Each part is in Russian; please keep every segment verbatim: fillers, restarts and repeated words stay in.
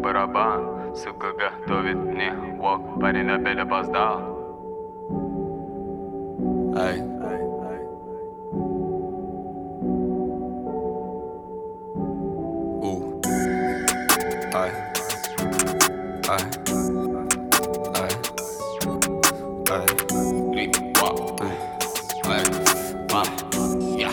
барабан, сука готовит мне вок, парень опять опоздал. Ай. У. Ай. Ай. Ай. Ай. Рип. Вау. Ай. Мам. Я.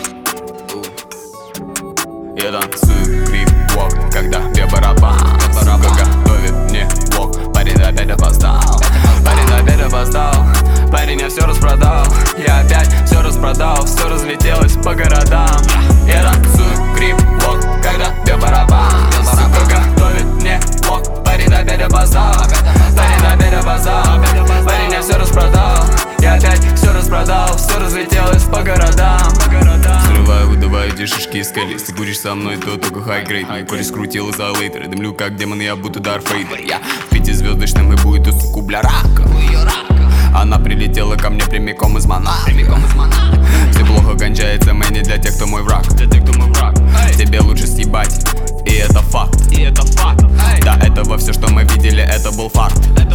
У. Я танцую крип-вок, когда бьет барабан. Сука готовит мне вок, парень опять опоздал. Парень опять опоздал. Парень, я все распродал. Я опять все распродал. Все разлетелось по городам. Я танцую крип-вок, когда бьет барабан. Сука готовит мне вок, парень опять опоздал. Парень опять опоздал. Парень, я все распродал. Я опять все распродал. Все разлетелось по городам. Взрываю, выдаваю эти шишки из колес. Ты куришь со мной, то только хай-грейд. Мой кореш скрутил из лейтера. Дымлю как демон, я будто Дарт Вейдер. Я в пятизвездочном и будет у суку бля рака. Она прилетела ко мне прямиком из Монако. Все плохо кончается, мы не для тех, кто мой враг. Тебе лучше съебать, и это факт. Да, этого все, что мы видели, это был факт.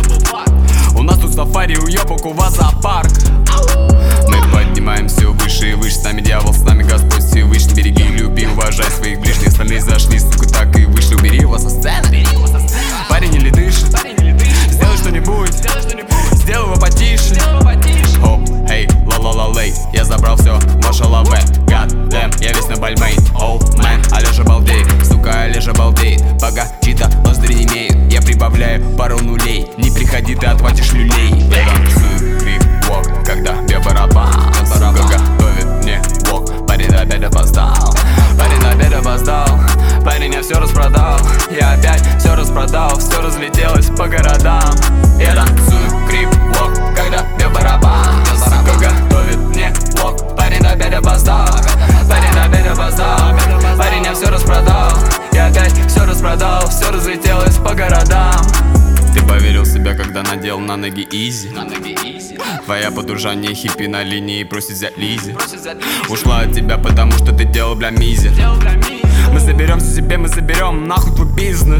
У нас тут сафари, уебок, у вас зоопарк. Мы поднимаем все выше и выше. С нами дьявол, с нами Господь Всевышний. Береги, люби, уважай своих ближних. Остальные зашли, сука, так и вышли. Убери его со сцены. Парень или дышит. Сделай что-нибудь. Сделай его потише. Оу, эй, ла-ла-ла-лей. Я забрал все, ваше лаве. God damn, я весь на бальмейн. Оу, мэн, Олежа балдеет. Сука, Олежа балдеет. Богачи-то ноздри не имеют. Я прибавляю пару нулей. Не приходи, ты отватишь люлей. Я танцую крип-вок, когда бьет барабан. Сука готовит мне вок, парень опять опоздал. Парень опять опоздал. Парень, я все распродал. Я опять все распродал. Все разлетелось по городам. Я танцую крип-вок, когда бьет барабан. Сука готовит мне вок, парень опять опоздал. Парень опять опоздал. Парень, я все распродал. Я опять все распродал. Все разлетелось по городам. Ты поверил в себя, когда надел на ноги изи. Твоя подружа не хиппи на линии, просит взять Лизи. Ушла от тебя, потому что ты делал бля мизи. Мы соберемся себе, мы соберем нахуй твой бизнес.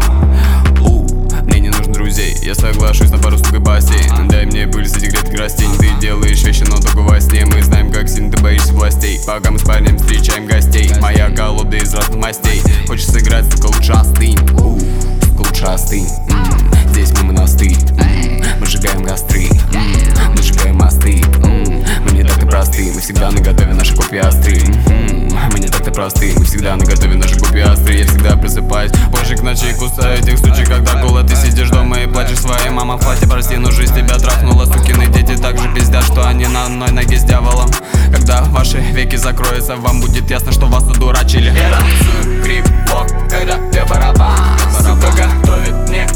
У, мне не нужно друзей, я соглашусь на пару сука бассейн. Дай мне пыль с этих редких растений. Ты делаешь вещи, но только во сне. Мы знаем, как сильно ты боишься властей. Пока мы с парнем встречаем гостей. Моя колода из разных мастей. Хочешь сыграть, сука, лучше остынь. У, сука, лучше остынь. М-м, здесь мы монастырь. М-м, мы сжигаем костры. М-м, мы сжигаем мосты. М-м, мы не так-то просты. Мы всегда наготове, наши копья остры. М-м, мы не так-то просты. Мы всегда наготове, наши копья остры. Я всегда просыпаюсь позже к ночи, кусаю этих сучек, когда голод. Ты сидишь дома и плачешь своей мама в платье. Прости, но жизнь тебя трахнула. Сукины дети так же пиздят, что они на одной ноге с дьяволом. Когда ваши веки закроются, вам будет ясно, что вас одурачили. Я танцую крип-вок, когда бьет барабан. Сука готовит мне